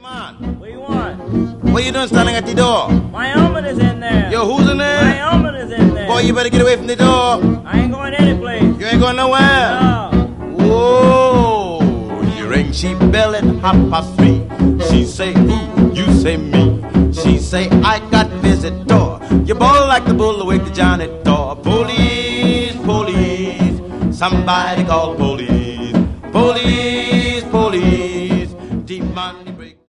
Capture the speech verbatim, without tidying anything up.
man. What you want? What you doing standing at the door? My helmet is in there. Yo, who's in there? My helmet is in there. Boy, you better get away from the door. I ain't going any place. You ain't going nowhere. No. Whoa, you ring she bell at half past three. She say who, you say me. She say I got visitor. You ball like the bull awake the janitor. Police, police, somebody call police.